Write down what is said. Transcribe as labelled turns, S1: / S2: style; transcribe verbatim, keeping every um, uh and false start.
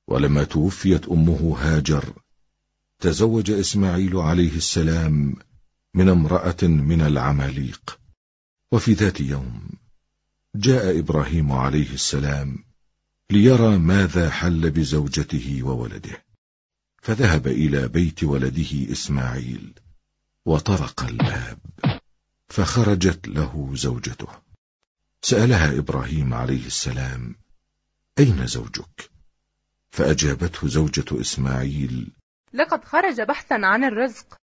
S1: ولما توفيت أمه هاجر تزوج إسماعيل عليه السلام من امرأة من العماليق. وفي ذات يوم جاء إبراهيم عليه السلام ليرى ماذا حل بزوجته وولده، فذهب إلى بيت ولده إسماعيل وطرق الباب، فخرجت له زوجته. سألها إبراهيم عليه السلام: أين زوجك؟ فأجابته زوجة إسماعيل:
S2: لقد خرج بحثا عن الرزق.